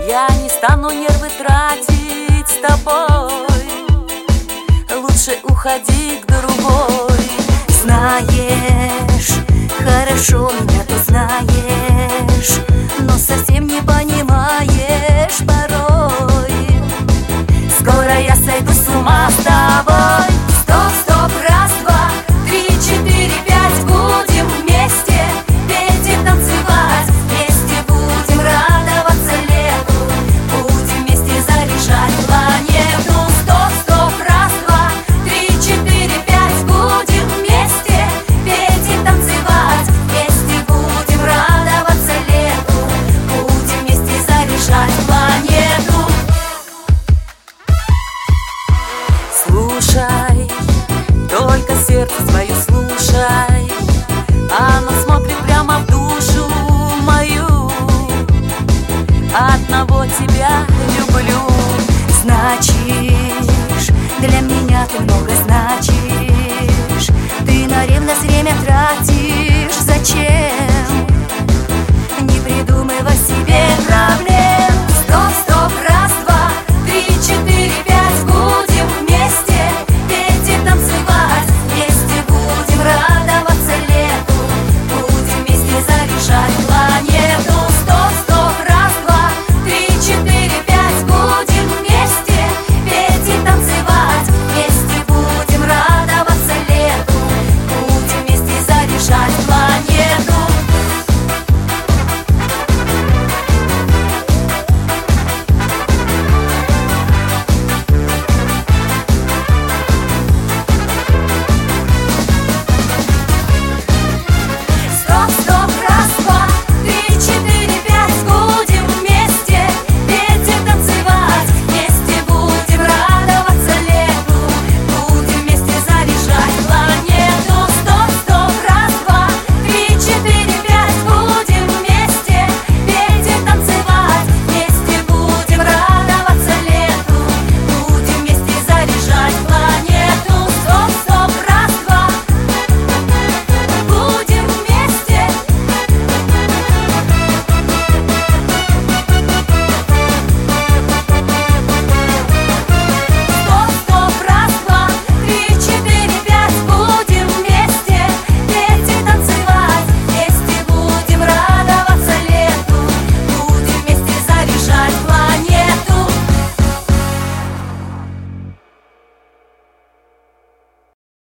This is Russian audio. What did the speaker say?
Я не стану нервы тратить с тобой. Лучше уходи к другой. Знаешь, хорошо меня ты знаешь, но совсем не понимаешь порой. Скоро я сойду с ума с тобой. Стоп, стоп, раз, два, три, четыре, пять. Будем вместе петь и танцевать. Вместе будем радоваться лету. Будем вместе заряжать планету. Стоп, стоп, раз, два, три, четыре, пять. Будем вместе петь и танцевать. Вместе будем радоваться лету. Будем вместе заряжать планету. Слушай, только сердце свое слушай. Оно смотрит прямо в душу мою. Одного тебя люблю. Значишь, для меня ты много значишь. Ты на ревность время тратишь. Зачем?